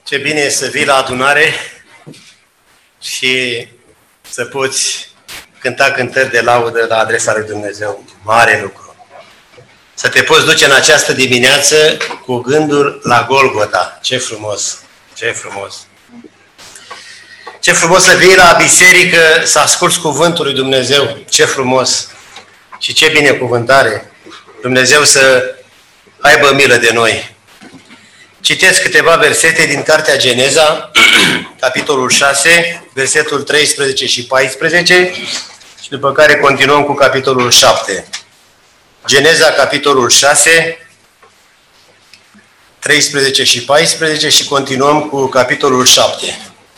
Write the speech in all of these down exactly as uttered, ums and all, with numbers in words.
Ce bine e să vii la adunare și să poți cânta cântări de laudă la adresa lui Dumnezeu. Mare lucru. Să te poți duce în această dimineață cu gândul la Golgota. Ce frumos! Ce frumos! Ce frumos să vii la biserică să asculți cuvântul lui Dumnezeu. Ce frumos! Și ce binecuvântare! Dumnezeu să aibă milă de noi. Citesc câteva versete din Cartea Geneza, capitolul șase, versetul treisprezece și paisprezece, și după care continuăm cu capitolul șapte. Geneza, capitolul șase, treisprezece și paisprezece și continuăm cu capitolul șapte.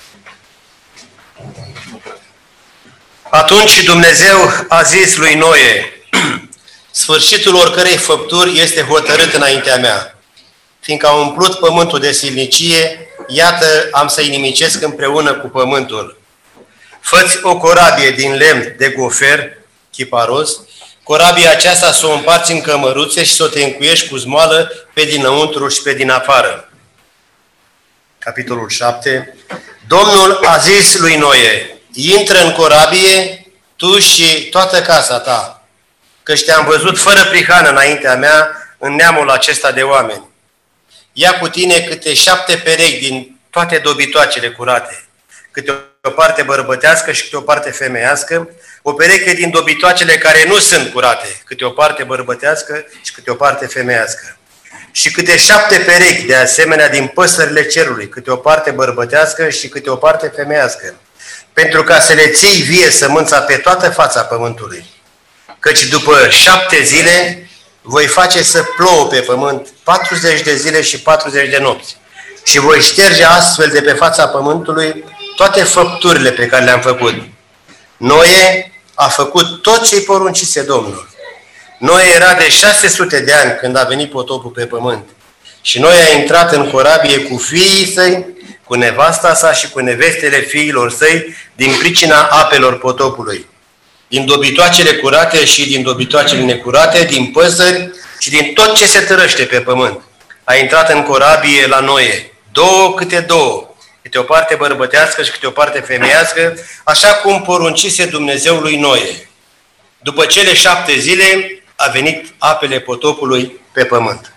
Atunci Dumnezeu a zis lui Noe: sfârșitul oricărei făpturi este hotărât înaintea mea. Fiindcă au umplut pământul de silnicie, iată, am să-i nimicesc împreună cu pământul. Fă-ți o corabie din lemn de gofer, chiparos, corabia aceasta să o împarți în cămăruțe și să o te încuiești cu zmoală pe dinăuntru și pe din afară. Capitolul șapte. Domnul a zis lui Noe: intră în corabie, tu și toată casa ta, căci te-am văzut fără prihană înaintea mea în neamul acesta de oameni. Ia cu tine câte șapte perechi din toate dobitoacele curate, câte o parte bărbătească și câte o parte femeiască, o pereche din dobitoacele care nu sunt curate, câte o parte bărbătească și câte o parte femeiască. Și câte șapte perechi de asemenea din păsările cerului, câte o parte bărbătească și câte o parte femeiască, pentru ca să le ții vie sămânța pe toată fața pământului. Căci după șapte zile voi face să plouă pe pământ patruzeci de zile și patruzeci de nopți. Și voi șterge astfel de pe fața pământului toate făpturile pe care le-am făcut. Noe a făcut tot ce-i poruncise Domnul. Noe era de șase sute de ani când a venit potopul pe pământ. Și Noe a intrat în corabie cu fiii săi, cu nevasta sa și cu nevestele fiilor săi din pricina apelor potopului. Din dobitoacele curate și din dobitoacele necurate, din păsări și din tot ce se tărăște pe pământ. A intrat în corabie la Noe, două câte două, câte o parte bărbătească și câte o parte femeiască, așa cum poruncise Dumnezeu lui Noe. După cele șapte zile a venit apele potopului pe pământ.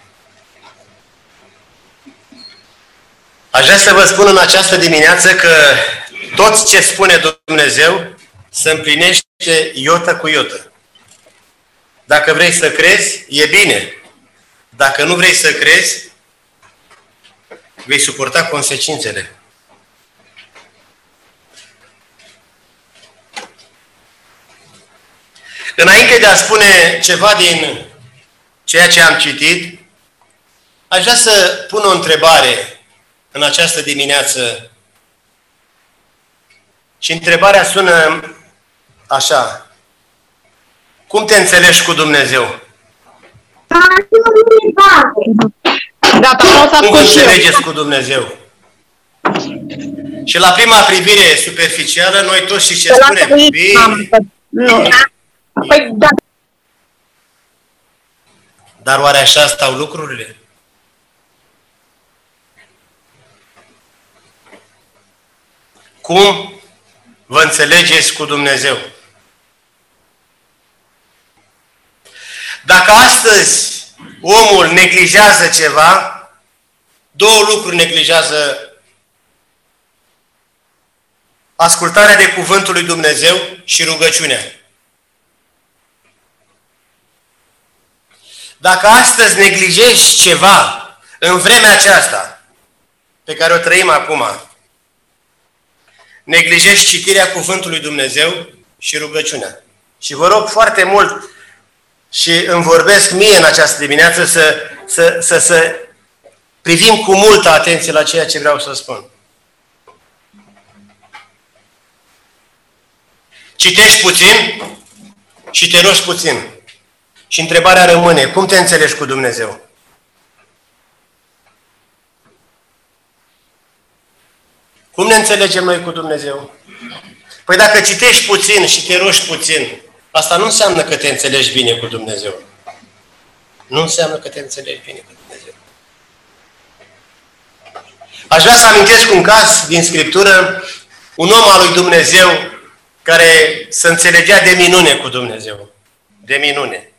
Aș vrea să vă spun în această dimineață că tot ce spune Dumnezeu se împlinește iotă cu iotă. Dacă vrei să crezi, e bine. Dacă nu vrei să crezi, vei suporta consecințele. Înainte de a spune ceva din ceea ce am citit, aș vrea să pun o întrebare în această dimineață. Și întrebarea sună așa: cum te înțelegi cu Dumnezeu? Cum vă înțelegeți cu Dumnezeu? Și la prima privire superficială, noi toți și ce spunem? Bine. Dar oare așa stau lucrurile? Cum vă înțelegeți cu Dumnezeu? Dacă astăzi omul neglijează ceva, două lucruri neglijează: ascultarea de cuvântul lui Dumnezeu și rugăciunea. Dacă astăzi neglijezi ceva în vremea aceasta pe care o trăim acum, neglijezi citirea cuvântului lui Dumnezeu și rugăciunea. Și vă rog foarte mult și îmi vorbesc mie în această dimineață să, să, să, să privim cu multă atenție la ceea ce vreau să spun. Citești puțin și te rogi puțin. Și întrebarea rămâne: cum te înțelegi cu Dumnezeu? Cum ne înțelegem noi cu Dumnezeu? Păi dacă citești puțin și te rogi puțin, asta nu înseamnă că te înțelegi bine cu Dumnezeu. Nu înseamnă că te înțelegi bine cu Dumnezeu. Aș vrea să amintesc un caz din Scriptură, un om al lui Dumnezeu care se înțelegea de minune cu Dumnezeu. De minune.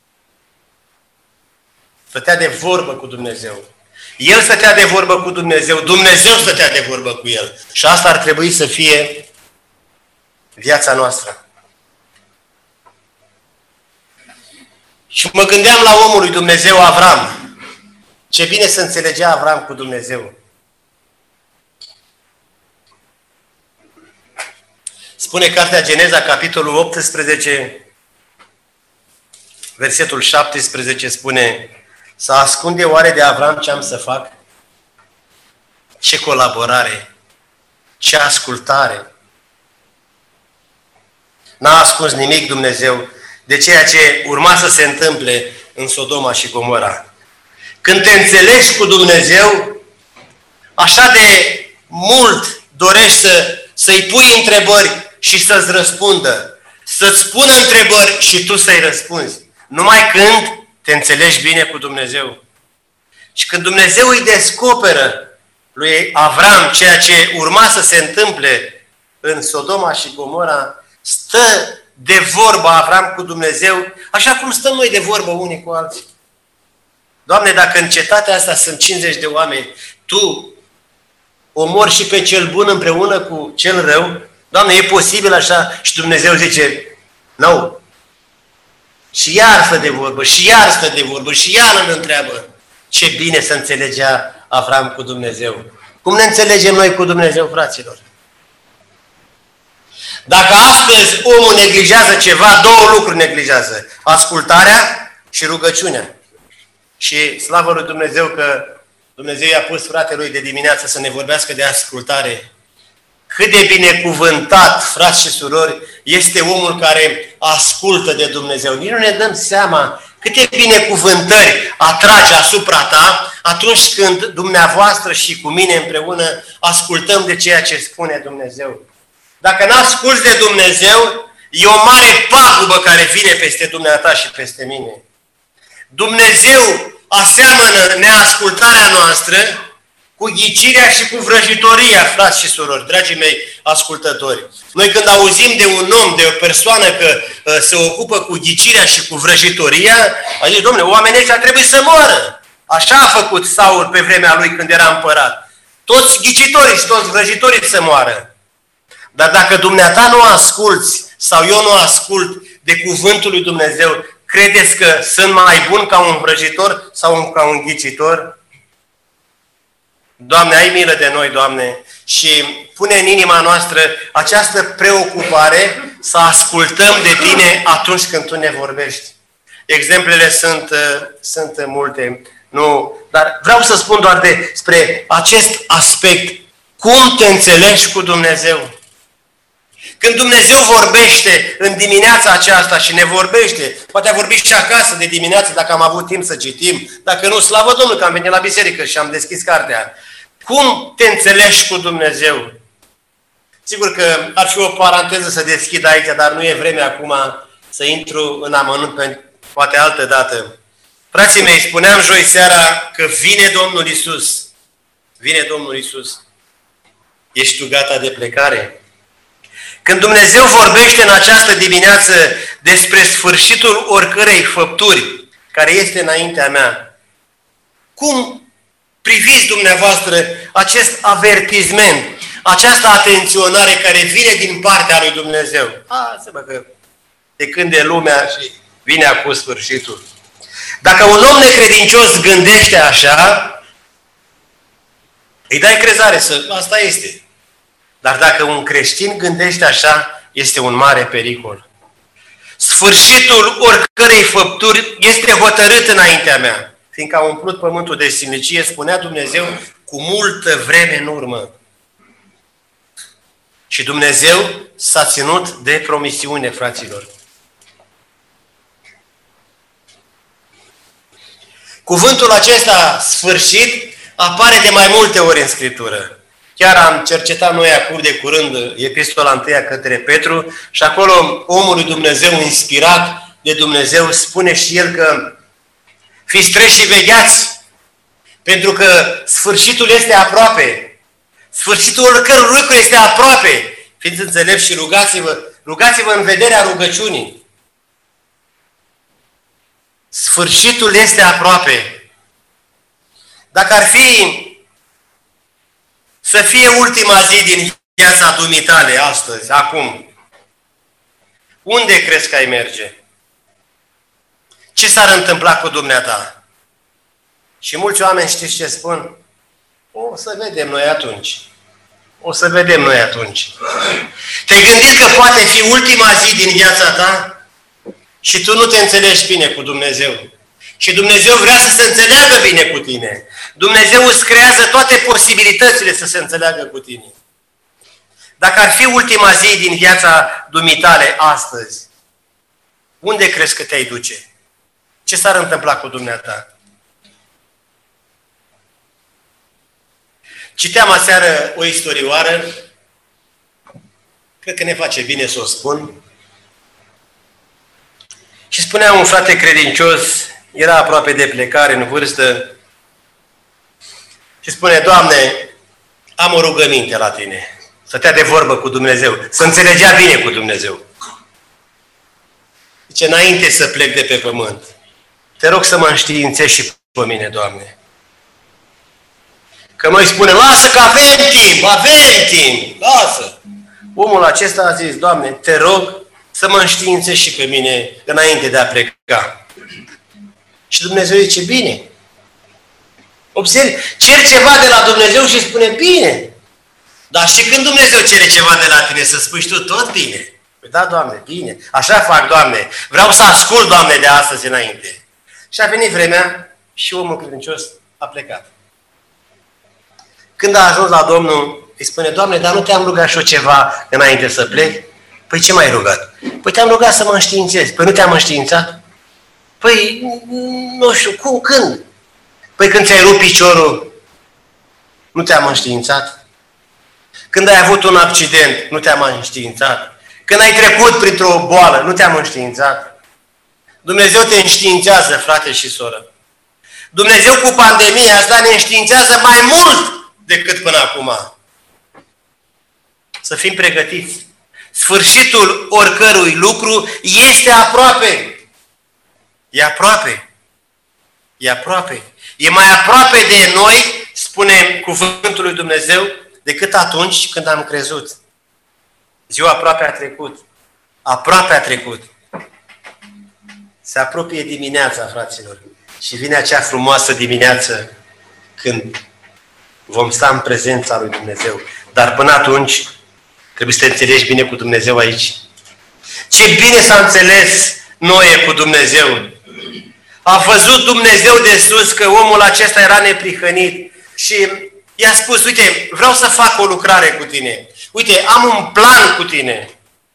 Stătea de vorbă cu Dumnezeu. El stătea de vorbă cu Dumnezeu, Dumnezeu stătea de vorbă cu el. Și asta ar trebui să fie viața noastră. Și mă gândeam la omul lui Dumnezeu, Avram. Ce bine să înțelegea Avram cu Dumnezeu. Spune cartea Geneza, capitolul optsprezece, versetul șaptesprezece, spune: să ascunde oare de Avram ce am să fac? Ce colaborare, ce ascultare. N-a ascuns nimic Dumnezeu de ceea ce urma să se întâmple în Sodoma și Gomora. Când te înțelegi cu Dumnezeu, așa de mult dorești să, să-i pui întrebări și să-ți răspundă. Să-ți spună întrebări și tu să-i răspunzi. Numai când te înțelegi bine cu Dumnezeu. Și când Dumnezeu îi descoperă lui Avram ceea ce urma să se întâmple în Sodoma și Gomora, stă de vorbă Avram cu Dumnezeu, așa cum stăm noi de vorbă unii cu alții. Doamne, dacă în cetatea asta sunt cincizeci de oameni, Tu omori și pe cel bun împreună cu cel rău, Doamne, e posibil așa? Și Dumnezeu zice: nu. Și iar stă de vorbă, și iar stă de vorbă, și iar îl întreabă. Ce bine să înțelegea Avram cu Dumnezeu. Cum ne înțelegem noi cu Dumnezeu, fraților? Dacă astăzi omul neglijează ceva, două lucruri neglijează. Ascultarea și rugăciunea. Și slavă lui Dumnezeu că Dumnezeu i-a pus fratelui de dimineață să ne vorbească de ascultare. Cât de binecuvântat, frați și surori, este omul care ascultă de Dumnezeu. Nici nu ne dăm seama câte binecuvântări atrage asupra ta atunci când dumneavoastră și cu mine împreună ascultăm de ceea ce spune Dumnezeu. Dacă n-asculți de Dumnezeu, e o mare pagubă care vine peste dumneata și peste mine. Dumnezeu aseamănă neascultarea noastră cu ghicirea și cu vrăjitoria, frați și surori, dragii mei ascultători. Noi când auzim de un om, de o persoană că uh, se ocupă cu ghicirea și cu vrăjitoria, a zis: dom'le, oamenii ăștia trebuie să moară. Așa a făcut Saul pe vremea lui când era împărat. Toți ghicitorii și toți vrăjitorii să moară. Dar dacă dumneata nu asculți sau eu nu ascult de cuvântul lui Dumnezeu, credeți că sunt mai bun ca un vrăjitor sau ca un ghicitor? Doamne, ai milă de noi, Doamne, și pune în inima noastră această preocupare să ascultăm de Tine atunci când Tu ne vorbești. Exemplele sunt, sunt multe, nu, dar vreau să spun doar despre acest aspect. Cum te înțelegi cu Dumnezeu? Când Dumnezeu vorbește în dimineața aceasta și ne vorbește, poate a vorbit și acasă de dimineață dacă am avut timp să citim, dacă nu, slavă Domnului că am venit la biserică și am deschis cartea. Cum te înțelegi cu Dumnezeu? Sigur că ar fi o paranteză să deschid aici, dar nu e vremea acum să intru în amănunt pe poate altă dată. Frații mei, spuneam joi seara că vine Domnul Iisus. Vine Domnul Iisus. Ești tu gata de plecare? Când Dumnezeu vorbește în această dimineață despre sfârșitul oricărei făpturi care este înaintea mea, cum priviți dumneavoastră acest avertisment, această atenționare care vine din partea lui Dumnezeu? A, se bă că de când e lumea și vine acum sfârșitul. Dacă un om necredincios gândește așa, îi dai crezare să... Asta este. Dar dacă un creștin gândește așa, este un mare pericol. Sfârșitul oricărei făpturi este hotărât înaintea mea, fiindcă a umplut pământul de silnicie, spunea Dumnezeu cu multă vreme în urmă. Și Dumnezeu s-a ținut de promisiune, fraților. Cuvântul acesta, sfârșit, apare de mai multe ori în Scriptură. Chiar am cercetat noi acum de curând epistola întâia către Petru și acolo omul lui Dumnezeu, inspirat de Dumnezeu, spune și el că fiți treji și vegheați, pentru că sfârșitul este aproape. Sfârșitul oricărui lucru este aproape. Fiți înțelepți și rugați-vă, rugați-vă în vederea rugăciunii. Sfârșitul este aproape. Dacă ar fi să fie ultima zi din viața dumitale astăzi, acum, unde crezi că ai merge? Ce s-ar întâmpla cu dumneata? Și mulți oameni știți ce spun? O să vedem noi atunci. O să vedem noi atunci. Te-ai gândit că poate fi ultima zi din viața ta? Și tu nu te înțelegi bine cu Dumnezeu. Și Dumnezeu vrea să se înțeleagă bine cu tine. Dumnezeu îți creează toate posibilitățile să se înțeleagă cu tine. Dacă ar fi ultima zi din viața dumitale astăzi, unde crezi că te-ai duce? Ce s-ar întâmpla cu dumneata? Citeam aseară o istorioară, cred că ne face bine să o spun, și spunea un frate credincios, era aproape de plecare, în vârstă, și spune: Doamne, am o rugăminte la Tine. Stătea de vorbă cu Dumnezeu, să înțelegea bine cu Dumnezeu. Zice: înainte să plec de pe pământ, te rog să mă înștiințești și pe mine, Doamne. Că noi spunem: lasă că avem timp, avem timp, lasă. Omul acesta a zis: Doamne, te rog să mă înștiințești și pe mine înainte de a pleca. Și Dumnezeu zice: bine. Observi, cer ceva de la Dumnezeu și spune: bine. Dar și când Dumnezeu cere ceva de la tine, să spui tu tot bine. Păi da, Doamne, bine. Așa fac, Doamne. Vreau să ascult, Doamne, de astăzi înainte. Și a venit vremea și omul credincios a plecat. Când a ajuns la Domnul, îi spune: Doamne, dar nu te-am rugat și eu ceva înainte să plec? Păi ce m-ai rugat? Păi te-am rugat să mă înștiințezi. Păi nu te-am înștiințat? Păi, nu știu, cum, când? Păi când ți-ai rupt piciorul, nu te-am înștiințat? Când ai avut un accident, nu te-am înștiințat? Când ai trecut printr-o boală, nu te-am înștiințat? Dumnezeu te înștiințează, frate și soră. Dumnezeu cu pandemia asta ne înștiințează mai mult decât până acum. Să fim pregătiți. Sfârșitul oricărui lucru este aproape. E aproape. E aproape. E mai aproape de noi, spune cuvântul lui Dumnezeu, decât atunci când am crezut. Ziua aproape a trecut. Aproape a trecut. Se apropie dimineața, fraților. Și vine acea frumoasă dimineață când vom sta în prezența lui Dumnezeu. Dar până atunci trebuie să te înțelegi bine cu Dumnezeu aici. Ce bine s-a înțeles Noe cu Dumnezeu. A văzut Dumnezeu de sus că omul acesta era neprihănit și i-a spus: uite, vreau să fac o lucrare cu tine. Uite, am un plan cu tine.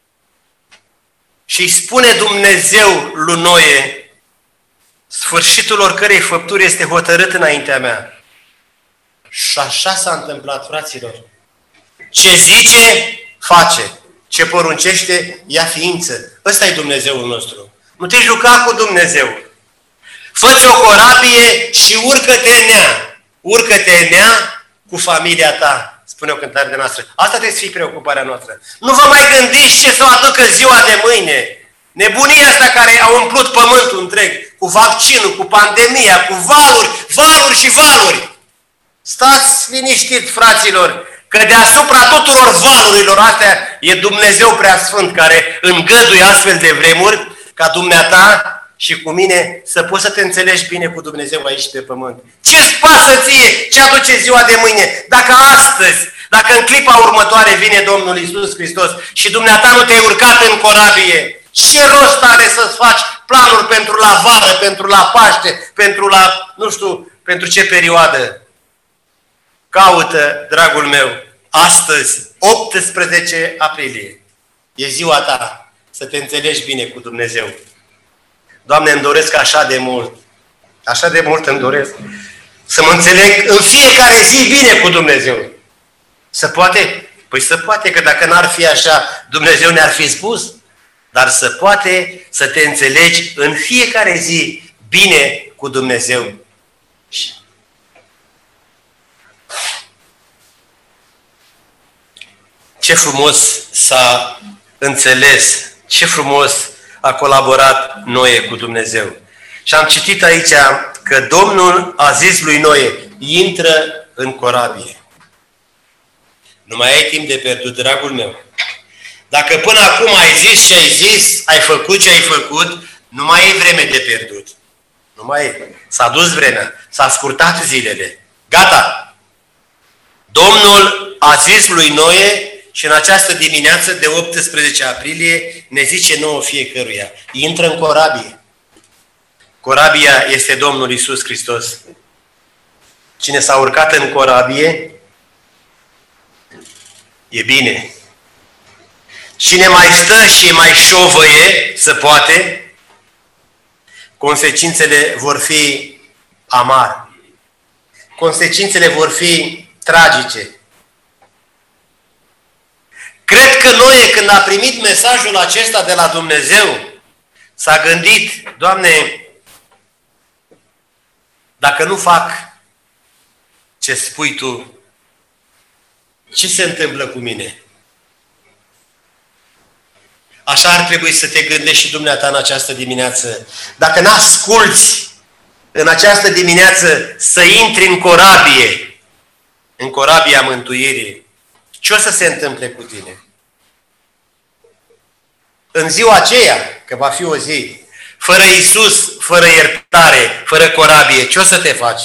Și îi spune Dumnezeu lui Noe: sfârșitul oricărei făpturi este hotărât înaintea mea. Și așa s-a întâmplat, fraților. Ce zice, face. Ce poruncește, ia ființă. Ăsta e Dumnezeul nostru. Nu te juca cu Dumnezeu. Fă-ți o corabie și urcă-te în ea. Urcă-te în ea cu familia ta, spune o cântare de noastră. Asta trebuie să fie preocuparea noastră. Nu vă mai gândiți ce să o aducă ziua de mâine. Nebunia asta care a umplut pământul întreg, cu vaccinul, cu pandemia, cu valuri, valuri și valuri. Stați liniștit, fraților, că deasupra tuturor valurilor astea e Dumnezeu Preasfânt care îngăduie astfel de vremuri ca dumneata și cu mine să poți să te înțelegi bine cu Dumnezeu aici pe pământ. Ce-ți pasă ție ce aduce ziua de mâine? Dacă astăzi, dacă în clipa următoare vine Domnul Iisus Hristos și dumneata nu te-ai urcat în corabie, ce rost are să-ți faci planuri pentru la vară, pentru la Paște, pentru la, nu știu, pentru ce perioadă? Caută, dragul meu, astăzi, optsprezece aprilie, e ziua ta să te înțelegi bine cu Dumnezeu. Doamne, îmi doresc așa de mult, așa de mult îmi doresc, să mă înțeleg în fiecare zi bine cu Dumnezeu. Se poate? Păi se poate, că dacă n-ar fi așa, Dumnezeu ne-ar fi spus. Dar se poate să te înțelegi în fiecare zi bine cu Dumnezeu. Ce frumos s-a înțeles, ce frumos a colaborat Noe cu Dumnezeu. Și am citit aici că Domnul a zis lui Noe, intră în corabie. Nu mai ai timp de pierdut, dragul meu. Dacă până acum ai zis și ai zis, ai făcut ce ai făcut, nu mai ai vreme de pierdut. Nu mai e. S-a dus vremea. S-a scurtat zilele. Gata! Domnul a zis lui Noe și în această dimineață de optsprezece aprilie ne zice nouă fiecăruia. Intră în corabie. Corabia este Domnul Iisus Hristos. Cine s-a urcat în corabie, e bine. Cine mai stă și mai șovăie, să poate, consecințele vor fi amare. Consecințele vor fi tragice. Cred că Noe, când a primit mesajul acesta de la Dumnezeu, s-a gândit, Doamne, dacă nu fac ce spui Tu, ce se întâmplă cu mine? Așa ar trebui să te gândești și dumneata în această dimineață. Dacă n-asculți în această dimineață să intri în corabie, în corabia mântuirii, ce o să se întâmple cu tine? În ziua aceea, că va fi o zi, fără Iisus, fără iertare, fără corabie, ce o să te faci?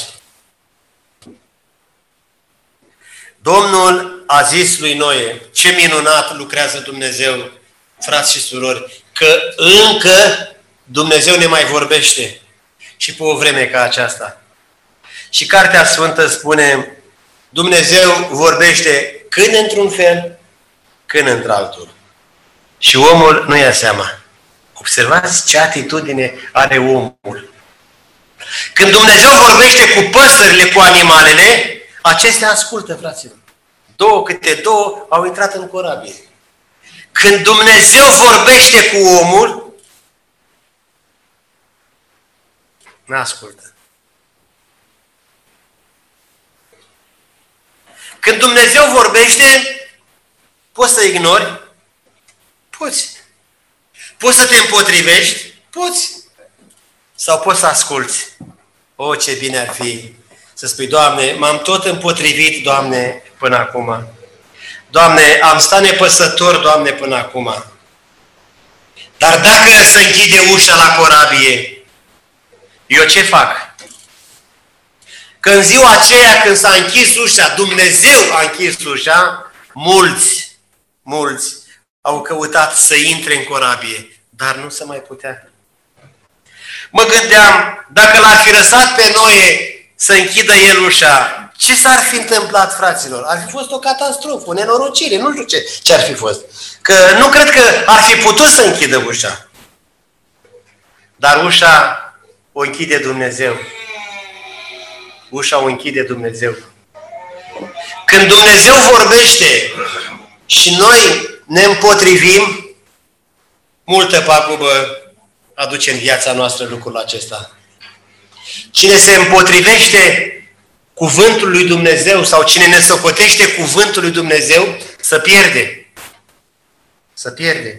Domnul a zis lui Noe, ce minunat lucrează Dumnezeu, frați și surori, că încă Dumnezeu ne mai vorbește și pe o vreme ca aceasta. Și Cartea Sfântă spune, Dumnezeu vorbește când într-un fel, când într-altul. Și omul nu ia seama. Observați ce atitudine are omul. Când Dumnezeu vorbește cu păsările, cu animalele, acestea ascultă, fraților. Două câte două au intrat în corabie. Când Dumnezeu vorbește cu omul, n-ascultă. Când Dumnezeu vorbește, poți să ignori? Poți. Poți să te împotrivești? Poți. Sau poți să asculți? O, ce bine ar fi să spui, Doamne, m-am tot împotrivit, Doamne, până acum. Doamne, am stat nepăsător, Doamne, până acum. Dar dacă se închide ușa la corabie, eu ce fac? Că în ziua aceea când s-a închis ușa, Dumnezeu a închis ușa, mulți, mulți au căutat să intre în corabie, dar nu se mai putea. Mă gândeam, dacă l-ar fi lăsat pe Noe să închidă el ușa, ce s-ar fi întâmplat, fraților? Ar fi fost o catastrofă, o nenorocire, nu știu ce, ce ar fi fost. Că nu cred că ar fi putut să închidă ușa. Dar ușa o închide Dumnezeu. Ușa o închide Dumnezeu. Când Dumnezeu vorbește și noi ne împotrivim, multă pagubă aduce în viața noastră lucrul acesta. Cine se împotrivește cuvântul lui Dumnezeu sau cine ne socotește cuvântul lui Dumnezeu, să pierde. Să pierde.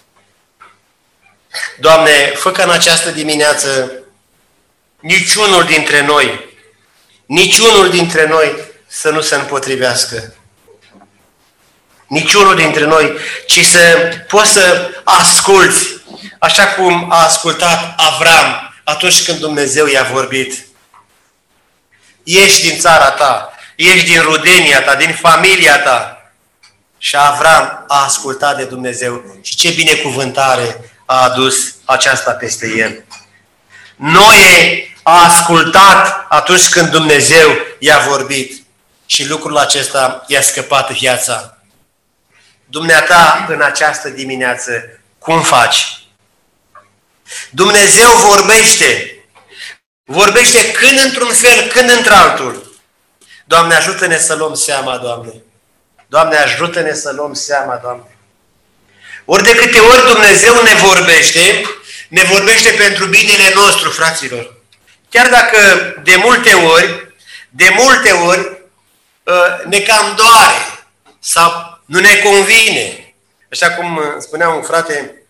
Doamne, fă ca în această dimineață niciunul dintre noi, niciunul dintre noi să nu se împotrivească. Niciunul dintre noi, ci să poți să asculți, așa cum a ascultat Avram atunci când Dumnezeu i-a vorbit. Ieși din țara ta, ieși din rudenia ta, din familia ta. Și Avram a ascultat de Dumnezeu. Și ce binecuvântare a adus aceasta peste el. Noe a ascultat atunci când Dumnezeu i-a vorbit. Și lucrul acesta i-a scăpat viața. Dumneata, în această dimineață, cum faci? Dumnezeu vorbește. Vorbește când într-un fel, când într-altul. Doamne, ajută-ne să luăm seama, Doamne. Doamne, ajută-ne să luăm seama, Doamne. Ori de câte ori Dumnezeu ne vorbește, ne vorbește pentru binele nostru, fraților. Chiar dacă de multe ori, de multe ori, ne cam doare sau Nu ne convine. Așa cum spunea un frate,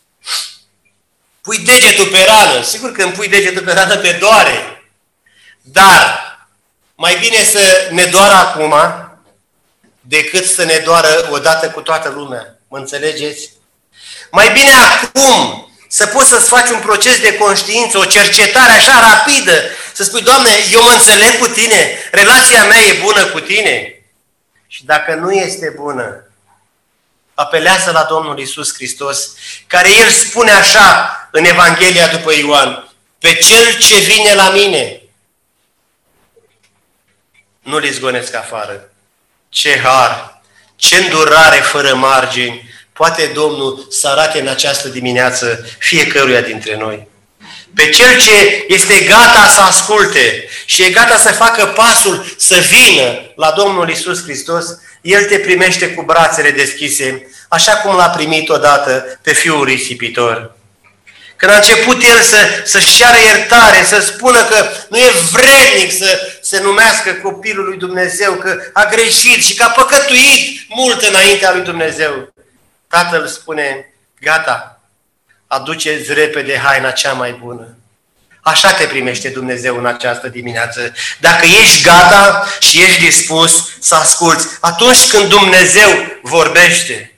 pui degetul pe rană. Sigur că îmi pui degetul pe rană te doare. Dar mai bine să ne doară acum decât să ne doară odată cu toată lumea. Mă înțelegeți? Mai bine acum să poți să-ți faci un proces de conștiință, o cercetare așa rapidă, să spui, Doamne, eu mă înțeleg cu Tine, relația mea e bună cu Tine. Și dacă nu este bună, apelează la Domnul Iisus Hristos, care El spune așa în Evanghelia după Ioan, pe cel ce vine la mine, nu-l izgonesc afară. Ce har, ce îndurare fără margini poate Domnul să arate în această dimineață fiecăruia dintre noi. Pe cel ce este gata să asculte și e gata să facă pasul să vină la Domnul Iisus Hristos, El te primește cu brațele deschise, așa cum l-a primit odată pe fiul risipitor. Când a început el să, să-și ceară iertare, să spună că nu e vrednic să se numească copilul lui Dumnezeu, că a greșit și că a păcătuit mult înaintea lui Dumnezeu, Tatăl spune, gata, aduceți repede haina cea mai bună. Așa te primește Dumnezeu în această dimineață. Dacă ești gata și ești dispus să asculți, atunci când Dumnezeu vorbește.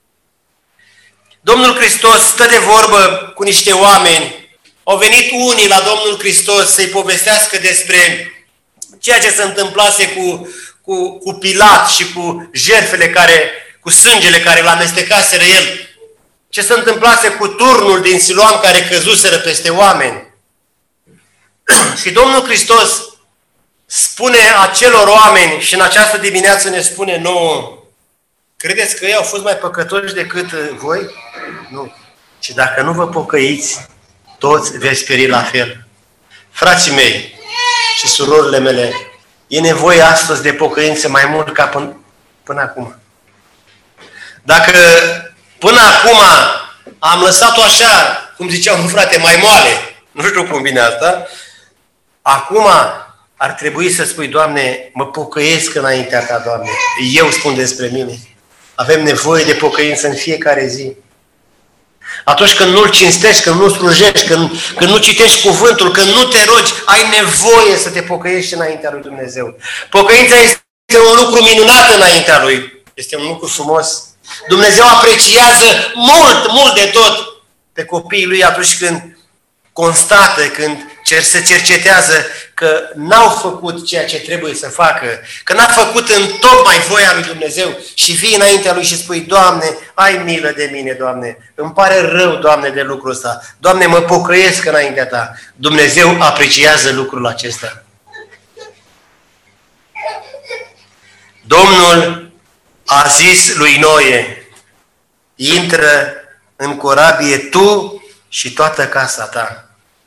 Domnul Hristos stă de vorbă cu niște oameni. Au venit unii la Domnul Hristos să-i povestească despre ceea ce se întâmplase cu, cu, cu Pilat și cu jertfele care, cu sângele care l-a amestecaseră el. Ce se întâmplase cu turnul din Siloam care căzuseră peste oameni. Și Domnul Hristos spune acelor oameni și în această dimineață ne spune nouă, credeți că ei au fost mai păcătoși decât voi? Nu. Și dacă nu vă pocăiți, toți veți pieri la fel. Frații mei și surorile mele, e nevoie astăzi de pocăință mai mult ca până, până acum. Dacă până acum am lăsat-o așa, cum zicea un frate, mai moale, nu știu cum vine asta, acum ar trebui să spui, Doamne, mă pocăiesc înaintea Ta, Doamne. Eu spun despre mine. Avem nevoie de pocăință în fiecare zi. Atunci când nu-L cinstești, când nu slujești, când, când nu citești cuvântul, când nu te rogi, ai nevoie să te pocăiești înaintea lui Dumnezeu. Pocăința este un lucru minunat înaintea Lui. Este un lucru frumos. Dumnezeu apreciază mult, mult de tot pe copiii Lui atunci când constată, când cer, se cercetează că n-au făcut ceea ce trebuie să facă, că n-a făcut în tocmai voia lui Dumnezeu și vii înaintea Lui și spui, Doamne, ai milă de mine, Doamne, îmi pare rău, Doamne, de lucrul ăsta, Doamne, mă pocăiesc înaintea Ta. Dumnezeu apreciază lucrul acesta. Domnul a zis lui Noe, intră în corabie tu și toată casa ta.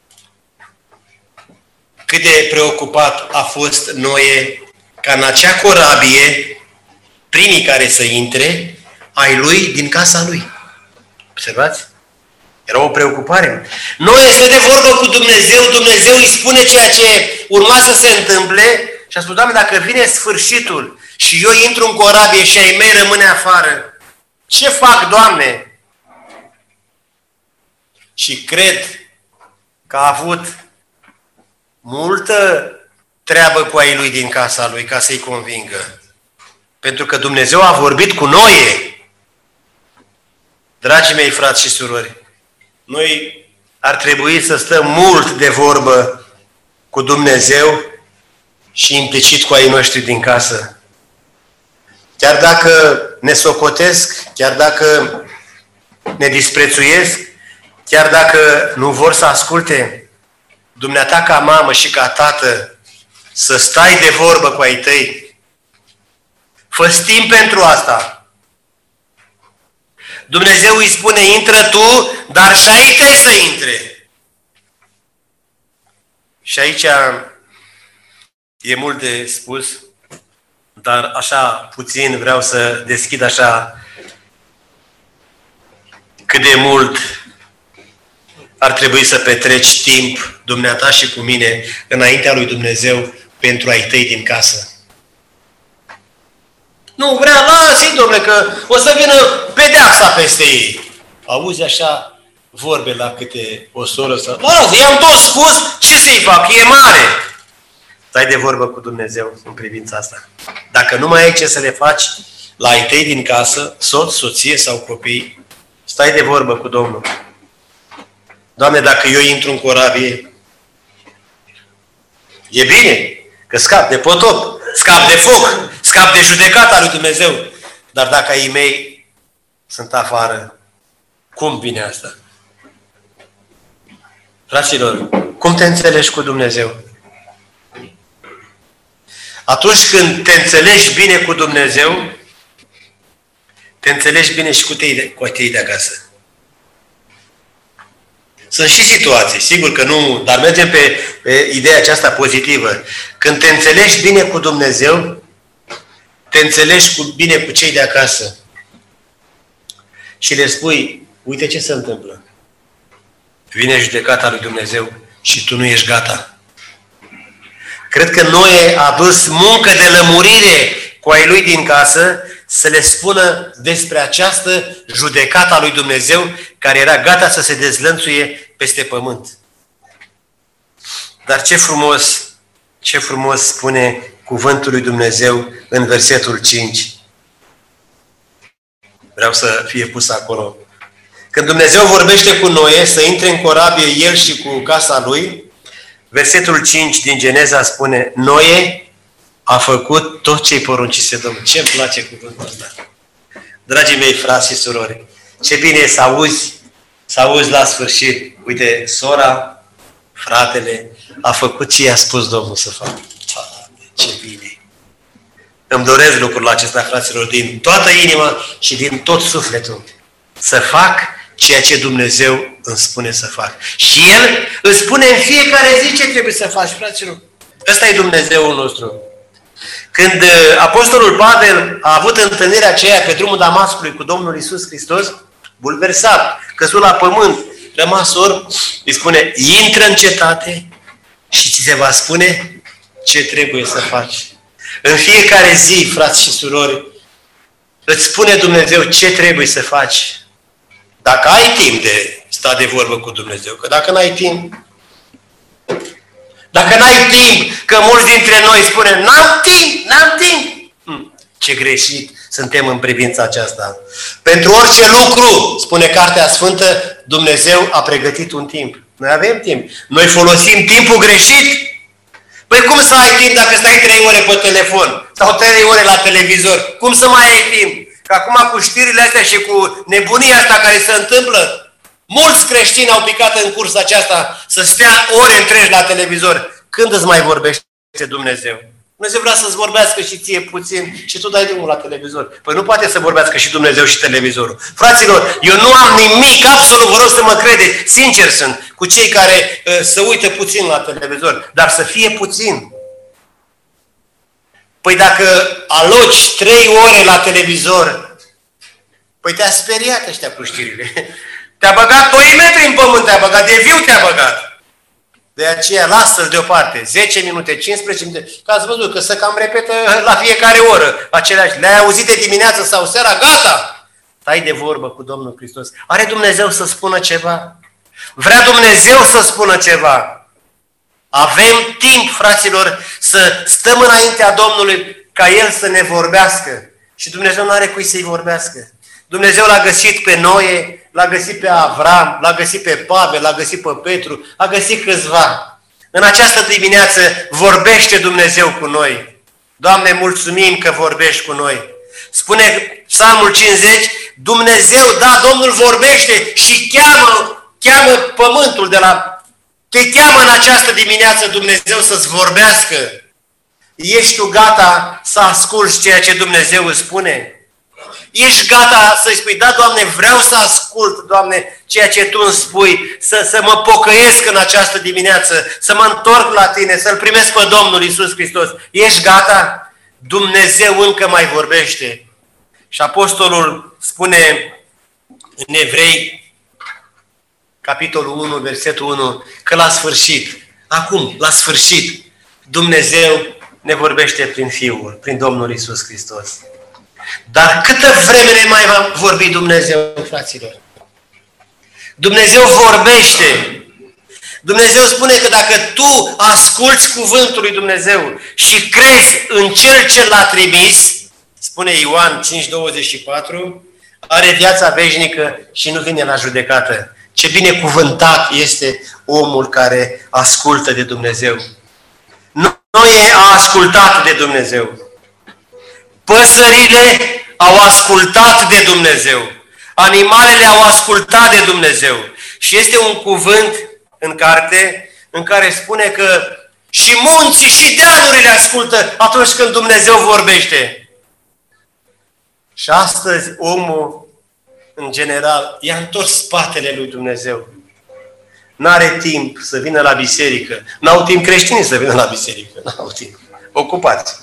Cât de preocupat a fost Noe ca în acea corabie, primii care să intre, ai lui din casa lui. Observați? Era o preocupare. Noe este de vorbă cu Dumnezeu, Dumnezeu îi spune ceea ce urma să se întâmple și a spus, Doamne, dacă vine sfârșitul și eu intru în corabie și ai mei rămâne afară, ce fac, Doamne? Și cred că a avut multă treabă cu ai lui din casa lui ca să-i convingă. Pentru că Dumnezeu a vorbit cu Noe. Dragii mei frați și surori, noi ar trebui să stăm mult de vorbă cu Dumnezeu și implicit cu ai noștri din casă. Chiar dacă ne socotesc, chiar dacă ne disprețuiesc, chiar dacă nu vor să asculte, dumneata ca mamă și ca tată, să stai de vorbă cu ai tăi. Fă-ți timp pentru asta. Dumnezeu îi spune, intră tu, dar și ai tăi să intre. Și aici e mult de spus, dar așa puțin vreau să deschid așa cât de mult ar trebui să petreci timp, dumneata și cu mine, înaintea lui Dumnezeu pentru ai tăi din casă. Nu vrea, lasă-i, domnule, că o să vină pedeapsa peste ei. Auzi așa vorbe la câte o soră sau... Lasă, i-am tot spus, ce să-i fac? E mare! Stai de vorbă cu Dumnezeu în privința asta. Dacă nu mai ai ce să le faci la ai tăi din casă, soț, soție sau copii, stai de vorbă cu Domnul. Doamne, dacă eu intru în corabie, e bine, că scap de potop, scap de foc, scap de judecata lui Dumnezeu. Dar dacă ai mei sunt afară, cum vine asta? Fraților, cum te înțelegi cu Dumnezeu? Atunci când te înțelegi bine cu Dumnezeu, te înțelegi bine și cu tei de, cu tei de acasă. Sunt și situații, sigur că nu, dar mergem pe, pe ideea aceasta pozitivă. Când te înțelegi bine cu Dumnezeu, te înțelegi cu, bine cu cei de acasă. Și le spui, uite ce se întâmplă. Vine judecata lui Dumnezeu și tu nu ești gata. Cred că Noe a dus muncă de lămurire cu ai lui din casă să le spună despre această judecată a lui Dumnezeu care era gata să se dezlănțuie peste pământ. Dar ce frumos, ce frumos spune cuvântul lui Dumnezeu în versetul cinci. Vreau să fie pus acolo. Când Dumnezeu vorbește cu Noe să intre în corabie el și cu casa lui, versetul cinci din Geneza spune, Noe a făcut tot ce-i poruncise Domnul. Ce-mi place cuvântul ăsta. Dragii mei, frați și surori, ce bine e să auzi, să auzi la sfârșit. Uite, sora, fratele, a făcut ce i-a spus Domnul să facă. Ce bine! Îmi doresc lucrul acesta, fraților, din toată inima și din tot sufletul. Să fac ceea ce Dumnezeu îmi spune să fac. Și El îți spune în fiecare zi ce trebuie să faci, fraților. Ăsta e Dumnezeul nostru. Când Apostolul Pavel a avut întâlnirea aceea pe drumul Damascului cu Domnul Iisus Hristos, bulversat, căzut la pământ, rămas orb, îi spune, intră în cetate și ți se va spune ce trebuie să faci. În fiecare zi, frați și surori, îți spune Dumnezeu ce trebuie să faci. Dacă ai timp de sta de vorbă cu Dumnezeu, că dacă n-ai timp, dacă n-ai timp, că mulți dintre noi spune, n-am timp, n-am timp. Hm, ce greșit suntem în privința aceasta. Pentru orice lucru, spune Cartea Sfântă, Dumnezeu a pregătit un timp. Noi avem timp. Noi folosim timpul greșit. Păi cum să ai timp dacă stai trei ore pe telefon sau trei ore la televizor? Cum să mai ai timp? Că acum cu știrile astea și cu nebunia asta care se întâmplă, mulți creștini au picat în cursa aceasta să stea ore întregi la televizor. Când îți mai vorbește Dumnezeu? Dumnezeu vrea să-ți vorbească și ție puțin și tu dai drumul la televizor. Păi nu poate să vorbească și Dumnezeu și televizorul. Fraților, eu nu am nimic, absolut, vă rog să mă credeți, sincer sunt, cu cei care uh, se uită puțin la televizor, dar să fie puțin. Păi dacă aloci trei ore la televizor, păi te-a speriat ăștia cu știrile. Te-a băgat doi metri în pământ, te-a băgat, de viu te-a băgat. De aceea, lasă-l deoparte, zece minute, cincisprezece minute, că ați văzut că se cam repetă la fiecare oră aceleași. Le-ai auzit de dimineață sau seara, gata! Stai de vorbă cu Domnul Hristos. Are Dumnezeu să spună ceva? Vrea Dumnezeu să spună ceva? Avem timp, fraților, să stăm înaintea Domnului ca El să ne vorbească. Și Dumnezeu nu are cui să-i vorbească. Dumnezeu l-a găsit pe Noe, l-a găsit pe Avram, l-a găsit pe Pavel, l-a găsit pe Petru, a găsit câțiva. În această dimineață vorbește Dumnezeu cu noi. Doamne, mulțumim că vorbești cu noi. Spune Psalmul cincizeci, Dumnezeu, da, Domnul vorbește și cheamă, cheamă pământul de la... Te cheamă în această dimineață Dumnezeu să-ți vorbească. Ești tu gata să asculți ceea ce Dumnezeu îți spune? Ești gata să-i spui, da, Doamne, vreau să ascult, Doamne, ceea ce Tu îmi spui, să, să mă pocăiesc în această dimineață, să mă întorc la Tine, să-L primesc pe Domnul Iisus Hristos. Ești gata? Dumnezeu încă mai vorbește. Și Apostolul spune în Evrei, capitolul unu, versetul unu, că la sfârșit, acum, la sfârșit, Dumnezeu ne vorbește prin Fiul, prin Domnul Iisus Hristos. Dar câtă vreme ne mai va vorbi Dumnezeu, fraților? Dumnezeu vorbește. Dumnezeu spune că dacă tu asculți cuvântul lui Dumnezeu și crezi în Cel ce l-a trimis, spune Ioan cinci douăzeci și patru, are viața veșnică și nu vine la judecată. Ce binecuvântat este omul care ascultă de Dumnezeu. Noe a ascultat de Dumnezeu. Păsările au ascultat de Dumnezeu. Animalele au ascultat de Dumnezeu. Și este un cuvânt în carte în care spune că și munții și dealurile ascultă atunci când Dumnezeu vorbește. Și astăzi omul, în general, i-a întors spatele lui Dumnezeu. N-are timp să vină la biserică. N-au timp creștinii să vină la biserică. N-au timp. Ocupați.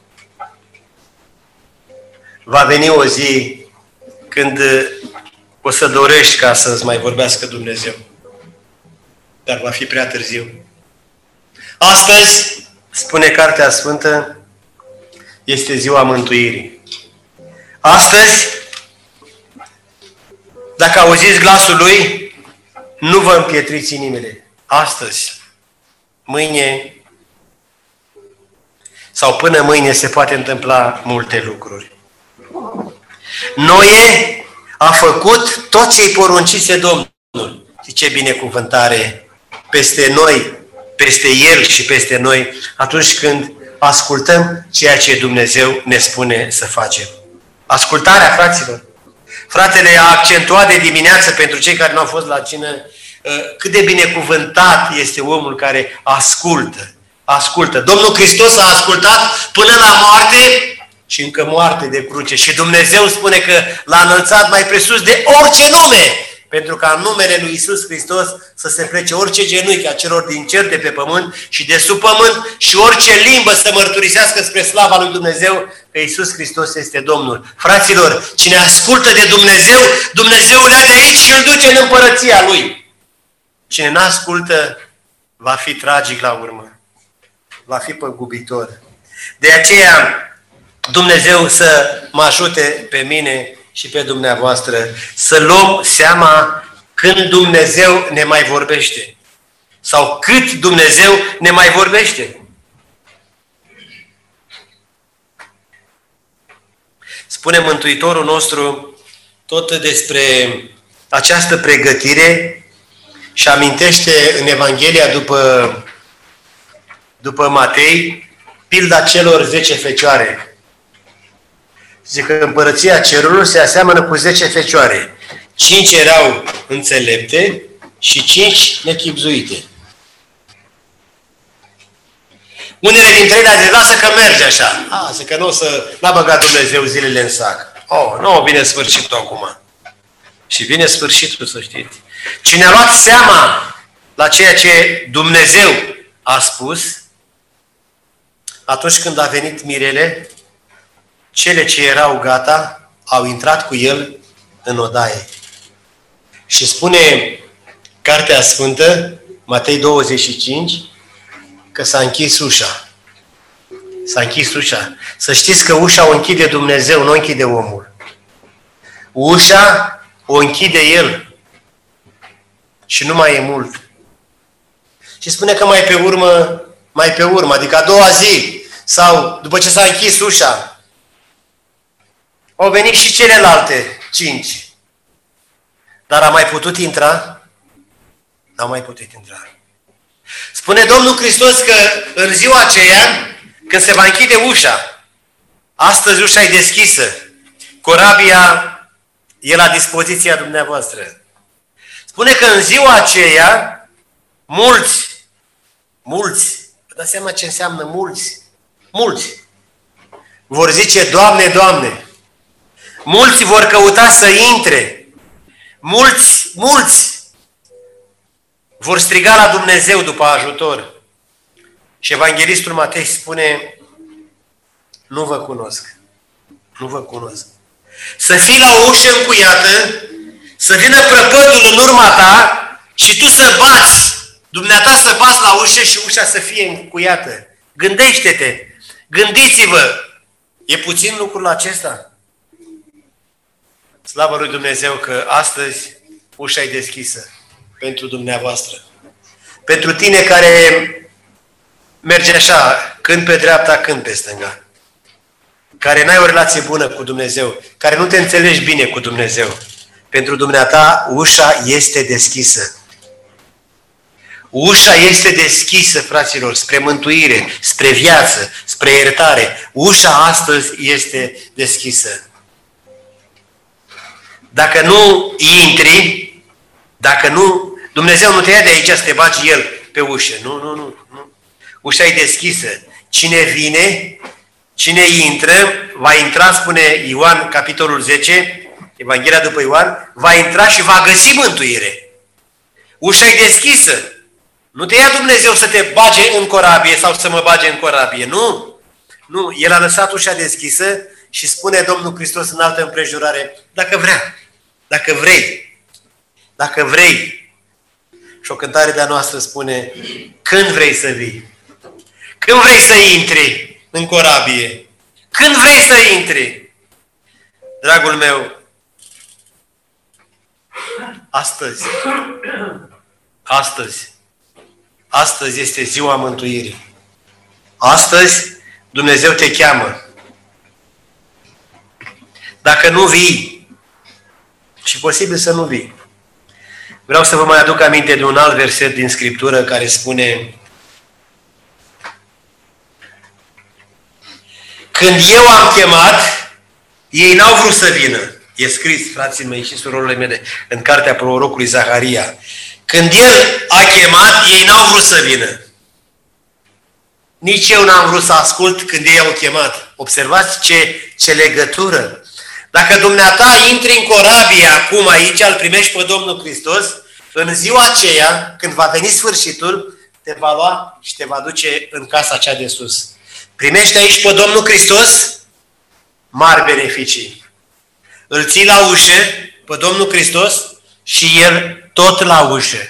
Va veni o zi când o să dorești ca să-ți mai vorbească Dumnezeu. Dar va fi prea târziu. Astăzi, spune Cartea Sfântă, este ziua mântuirii. Astăzi, dacă auziți glasul Lui, nu vă împietriți inimile. Astăzi, mâine sau până mâine se poate întâmpla multe lucruri. Noe a făcut tot ce-i poruncise Domnul. Și ce binecuvântare peste noi, peste El și peste noi, atunci când ascultăm ceea ce Dumnezeu ne spune să facem. Ascultarea, fraților. Fratele a accentuat de dimineață, pentru cei care nu au fost la cină, cât de binecuvântat este omul care ascultă. Ascultă. Domnul Hristos a ascultat până la moarte și încă moarte de cruce. Și Dumnezeu spune că l-a înălțat mai presus de orice nume, pentru ca în numele lui Iisus Hristos să se plece orice genunchi a celor din cer, de pe pământ și de sub pământ și orice limbă să mărturisească spre slava lui Dumnezeu că Iisus Hristos este Domnul. Fraților, cine ascultă de Dumnezeu, Dumnezeu îl ia de aici și îl duce în împărăția Lui. Cine n-ascultă va fi tragic la urmă. Va fi păgubitor. De aceea, Dumnezeu să mă ajute pe mine și pe dumneavoastră să luăm seama când Dumnezeu ne mai vorbește. Sau cât Dumnezeu ne mai vorbește. Spune Mântuitorul nostru tot despre această pregătire și amintește în Evanghelia după, după Matei pilda celor zece fecioare. Zice că împărăția cerurilor se aseamănă cu zece fecioare. Cinci erau înțelepte și cinci nechibzuite. Unele dintre ele a zis, lasă că merge așa. A, zice că nu o să, n-a băgat Dumnezeu zilele în sac. Oh, nu, vine sfârșitul acum. Și vine sfârșitul, să știți. Cine a luat seama la ceea ce Dumnezeu a spus, atunci când a venit Mirele, cele ce erau gata au intrat cu el în odaie. Și spune Cartea Sfântă, Matei douăzeci și cinci, că s-a închis ușa. S-a închis ușa. Să știți că ușa o închide Dumnezeu, nu o închide omul. Ușa o închide El. Și nu mai e mult. Și spune că mai pe urmă, mai pe urmă, adică a doua zi, sau după ce s-a închis ușa, au venit și celelalte cinci. Dar a mai putut intra? N-a mai putut intra. Spune Domnul Hristos că în ziua aceea, când se va închide ușa, astăzi ușa e deschisă, corabia e la dispoziția dumneavoastră. Spune că în ziua aceea, mulți, mulți, vă dați seama ce înseamnă mulți? Mulți vor zice, Doamne, Doamne. Mulți vor căuta să intre. Mulți, mulți vor striga la Dumnezeu după ajutor. Și Evanghelistul Matei spune, nu vă cunosc. Nu vă cunosc. Să fii la o ușă încuiată, să vină prăpădul în urma ta și tu să bați, dumneata să bați la ușă și ușa să fie încuiată. Gândește-te, gândiți-vă, e puțin lucrul acesta? Slavă lui Dumnezeu că astăzi ușa e deschisă pentru dumneavoastră. Pentru tine care merge așa, când pe dreapta, când pe stânga. Care n-ai o relație bună cu Dumnezeu, care nu te înțelegi bine cu Dumnezeu. Pentru dumneata, ușa este deschisă. Ușa este deschisă, fraților, spre mântuire, spre viață, spre iertare. Ușa astăzi este deschisă. Dacă nu intri, dacă nu, Dumnezeu nu te ia de aici să te bagi El pe ușă. Nu, nu, nu. nu. Ușa e deschisă. Cine vine, cine intră, va intra, spune Ioan, capitolul zece, Evanghelia după Ioan, va intra și va găsi mântuire. Ușa e deschisă. Nu te ia Dumnezeu să te bage în corabie sau să mă bage în corabie. Nu. Nu. El a lăsat ușa deschisă și spune Domnul Hristos în altă împrejurare, dacă vrea, dacă vrei, dacă vrei. Și o cântare de-a noastră spune, când vrei să vii? Când vrei să intri în corabie? Când vrei să intri? Dragul meu, astăzi, astăzi, astăzi este ziua mântuirii. Astăzi Dumnezeu te cheamă. Dacă nu vii, și posibil să nu vii, vreau să vă mai aduc aminte de un alt verset din Scriptură care spune: când eu am chemat, ei n-au vrut să vină. E scris, frații mei și surorile mele, în cartea prorocului Zaharia. Când El a chemat, ei n-au vrut să vină. Nici eu n-am vrut să ascult când ei au chemat. Observați ce, ce legătură. Dacă dumneata intri în corabie acum aici, îl primești pe Domnul Hristos, în ziua aceea, când va veni sfârșitul, te va lua și te va duce în casa cea de sus. Primești aici pe Domnul Hristos, mari beneficii. Îl ții la ușă pe Domnul Hristos și El tot la ușă.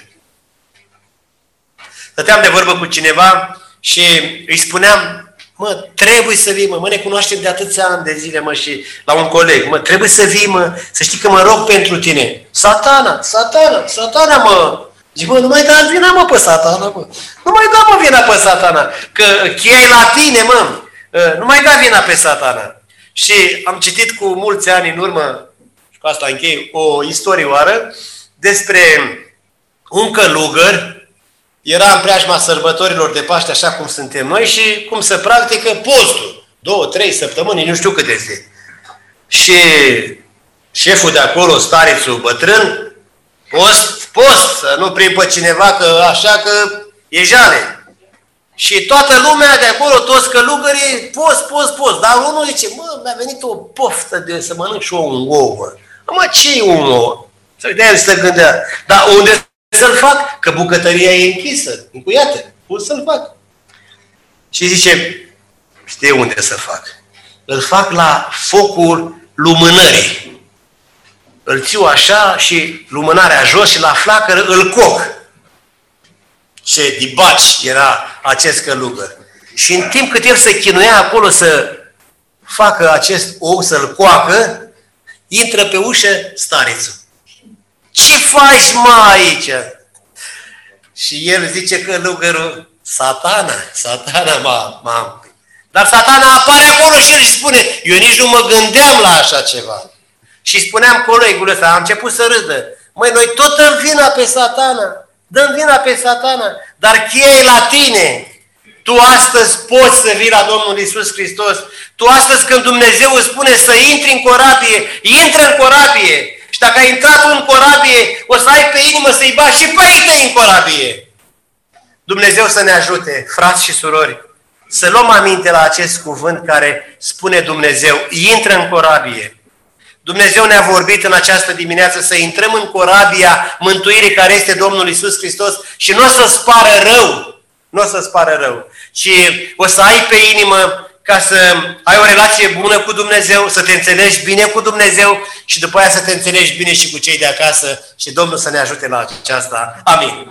Stăteam de vorbă cu cineva și îi spuneam, mă, trebuie să vii, mă, mă, ne cunoaștem de atâția ani de zile, mă, și la un coleg, mă, trebuie să vii, mă, să știi că mă rog pentru tine. Satana, satana, satana, mă. Zic, mă, nu mai da vina, mă, pe satana, mă. Nu mai da, mă, vina pe satana. Că cheia e la tine, mă. Nu mai da vina pe satana. Și am citit cu mulți ani în urmă, și cu asta închei, o istorioară despre un călugăr. Era în preajma sărbătorilor de Paște, așa cum suntem noi, și cum se practică postul. Două, trei săptămâni, nu știu câte este. Și șeful de acolo, starețul bătrân, post, post, să nu prind pe cineva că așa că e jale. Și toată lumea de acolo, toți călugării, post, post, post. Dar unul zice, mă, mi-a venit o poftă de să mănânc și eu un ou, mă. Mă, ce e un ou? Să de-aia se gândea. Dar unde să-l fac? Că bucătăria e închisă, încuiată. Cum să-l fac? Și zice, știe unde să fac. Îl fac la focul lumânării. Îl țiu așa și lumânarea jos și la flacără îl coc. Ce dibaci era acest călugăr. Și în timp cât el se chinuia acolo să facă acest ou, să-l coacă, intră pe ușă starețul. Ce faci, mă, aici? Și el zice călugărul, satana, satana, m-a... Dar satana apare acolo și el își spune, eu nici nu mă gândeam la așa ceva. Și spuneam colegul ăsta, am început să râdă. Măi, noi tot dăm vina pe satana. Dăm vina pe satana. Dar cheia e la tine. Tu astăzi poți să vii la Domnul Iisus Hristos. Tu astăzi când Dumnezeu îți spune să intri în corabie, intră în corabie. Și dacă ai intrat în corabie, o să ai pe inimă să-i bagi și pe ei tăi în corabie. Dumnezeu să ne ajute, frați și surori, să luăm aminte la acest cuvânt care spune Dumnezeu, intră în corabie. Dumnezeu ne-a vorbit în această dimineață să intrăm în corabia mântuirii care este Domnul Iisus Hristos și nu o să-ți pară rău, nu o să-ți pară rău, ci o să ai pe inimă ca să ai o relație bună cu Dumnezeu, să te înțelegi bine cu Dumnezeu și după aia să te înțelegi bine și cu cei de acasă și Domnul să ne ajute la aceasta. Amin.